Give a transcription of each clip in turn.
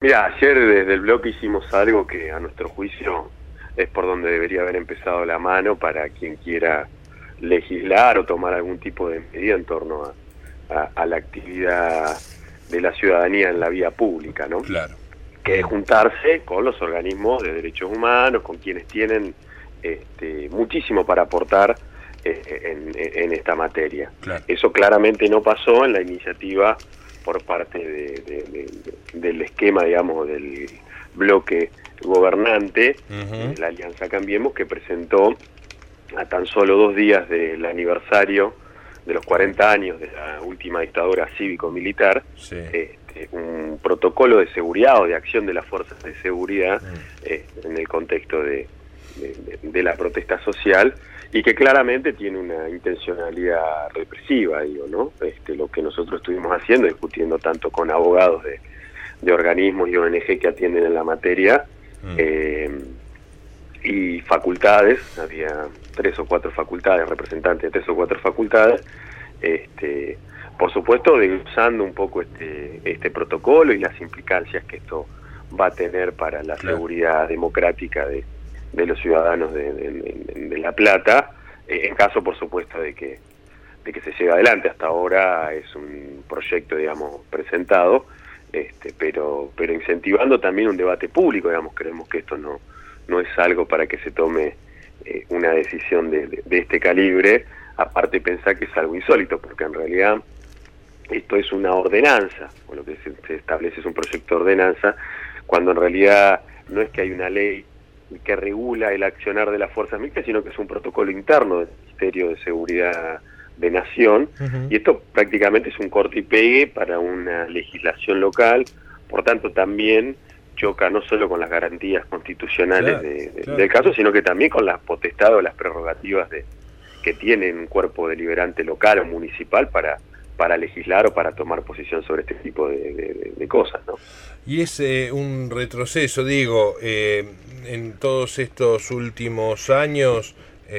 Mira, ayer desde el bloque hicimos algo que a nuestro juicio es por donde debería haber empezado la mano para quien quiera legislar o tomar algún tipo de medida en torno a la actividad de la ciudadanía en la vía pública, ¿no? Claro. Que es juntarse con los organismos de derechos humanos, con quienes tienen muchísimo para aportar en esta materia. Claro. Eso claramente no pasó en la iniciativa por parte del esquema, digamos, del bloque gobernante, la Alianza Cambiemos, que presentó a tan solo 2 días del aniversario de los 40 años de la última dictadura cívico-militar, sí. Un protocolo de seguridad o de acción de las fuerzas de seguridad en el contexto de la protesta social, y que claramente tiene una intencionalidad represiva, digo, ¿no? Lo que nosotros estuvimos haciendo, discutiendo tanto con abogados de organismos y ONG que atienden en la materia, y facultades, había 3 o 4 facultades, representantes de 3 o 4 facultades, por supuesto desglosando un poco este protocolo y las implicancias que esto va a tener para la seguridad democrática de los ciudadanos de La Plata, en caso, por supuesto, de que se lleve adelante. Hasta ahora es un proyecto, digamos, presentado, pero incentivando también un debate público, digamos. Creemos que esto no es algo para que se tome una decisión de este calibre, aparte pensar que es algo insólito, porque en realidad esto es una ordenanza, o lo que se establece es un proyecto de ordenanza, cuando en realidad no es que hay una ley que regula el accionar de las fuerzas militares, sino que es un protocolo interno del Ministerio de Seguridad de Nación, y esto prácticamente es un corte y pegue para una legislación local. Por tanto también choca no solo con las garantías constitucionales del caso, sino que también con las potestades o las prerrogativas que tiene un cuerpo deliberante local o municipal para legislar o para tomar posición sobre este tipo de cosas, ¿no? Y es un retroceso, digo, en todos estos últimos años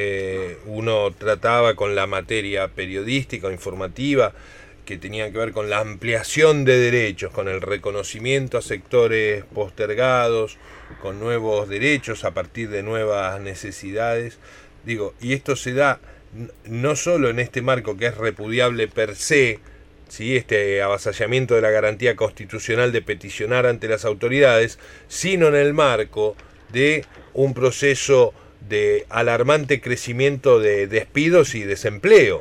uno trataba con la materia periodística o informativa que tenían que ver con la ampliación de derechos, con el reconocimiento a sectores postergados, con nuevos derechos a partir de nuevas necesidades. Digo, y esto se da no solo en este marco que es repudiable per se, ¿sí? Este avasallamiento de la garantía constitucional de peticionar ante las autoridades, sino en el marco de un proceso de alarmante crecimiento de despidos y desempleo,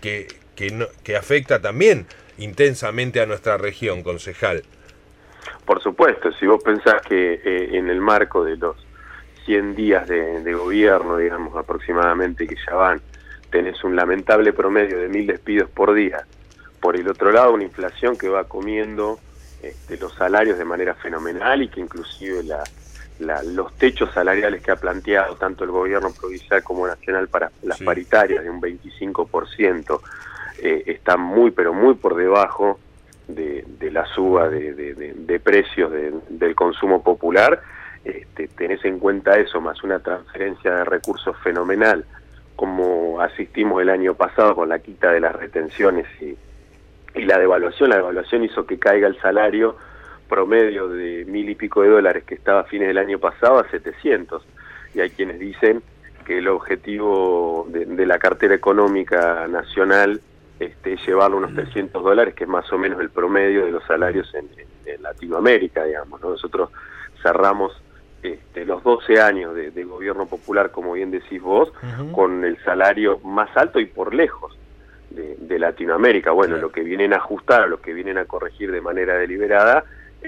que afecta también intensamente a nuestra región, concejal. Por supuesto, si vos pensás que en el marco de los 100 días de gobierno, digamos, aproximadamente que ya van, tenés un lamentable promedio de 1000 despidos por día. Por el otro lado, una inflación que va comiendo los salarios de manera fenomenal, y que inclusive los techos salariales que ha planteado tanto el gobierno provincial como nacional para las paritarias de un 25%, están muy, pero muy por debajo de la suba de precios del consumo popular. Tenés en cuenta eso, más una transferencia de recursos fenomenal, como asistimos el año pasado con la quita de las retenciones y la devaluación. La devaluación hizo que caiga el salario promedio de 1000 y pico de dólares que estaba a fines del año pasado a 700. Y hay quienes dicen que el objetivo de la cartera económica nacional es llevarlo a unos 300 dólares, que es más o menos el promedio de los salarios en Latinoamérica, digamos, ¿no? Nosotros cerramos los 12 años de gobierno popular, como bien decís vos, con el salario más alto y por lejos de Latinoamérica. Bueno, lo que vienen a ajustar, lo que vienen a corregir de manera deliberada,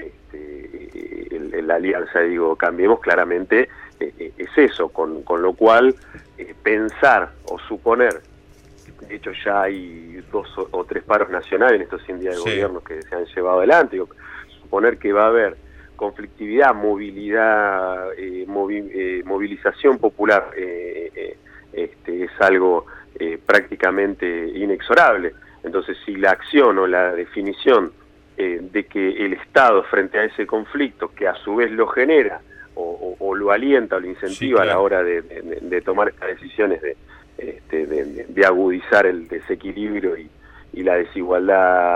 la alianza, digo, Cambiemos, claramente es eso, con lo cual pensar o suponer, de hecho ya hay 2 o 3 paros nacionales en estos 100 días de gobierno que se han llevado adelante, digo, suponer que va a haber conflictividad, movilidad, movilización popular, es algo prácticamente inexorable. Entonces, si la acción o la definición de que el Estado, frente a ese conflicto, que a su vez lo genera o lo alienta o lo incentiva a la hora de tomar estas decisiones de agudizar el desequilibrio y la desigualdad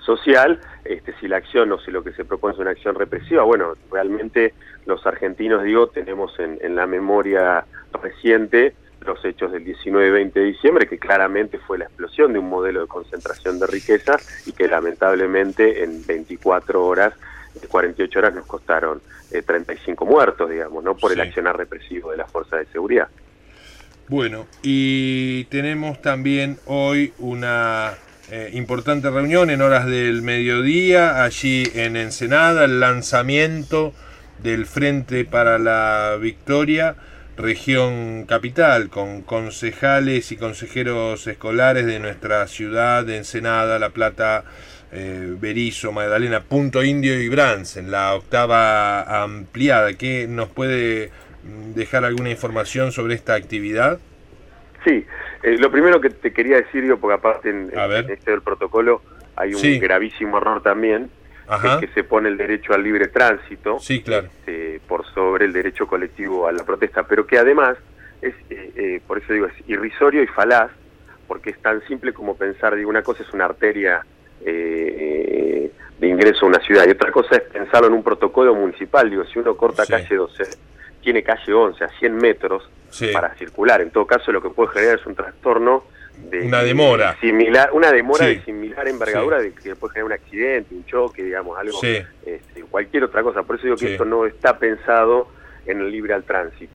social, si la acción o si lo que se propone es una acción represiva. Bueno, realmente los argentinos, tenemos en la memoria reciente los hechos del 19 y 20 de diciembre, que claramente fue la explosión de un modelo de concentración de riqueza y que lamentablemente en 24 horas, 48 horas nos costaron 35 muertos, ¿no? Por el accionar represivo de las fuerzas de seguridad. Bueno, y tenemos también hoy una importante reunión en horas del mediodía, allí en Ensenada, el lanzamiento del Frente para la Victoria, región capital, con concejales y consejeros escolares de nuestra ciudad, de Ensenada, La Plata, Berisso, Magdalena, Punto Indio y Brands, en la octava ampliada. ¿Qué nos puede dejar alguna información sobre esta actividad? Sí, lo primero que te quería decir, porque aparte en este del protocolo hay un gravísimo error también, es que se pone el derecho al libre tránsito, claro, por sobre el derecho colectivo a la protesta, pero que además es, por eso digo, es irrisorio y falaz, porque es tan simple como pensar, una cosa es una arteria de ingreso a una ciudad y otra cosa es pensarlo en un protocolo municipal. Si uno corta calle 12, tiene calle 11 a 100 metros para circular. En todo caso, lo que puede generar es un trastorno de una demora similar, de similar envergadura, de que puede generar un accidente, un choque, algo, cualquier otra cosa. Por eso digo que esto no está pensado en el libre al tránsito.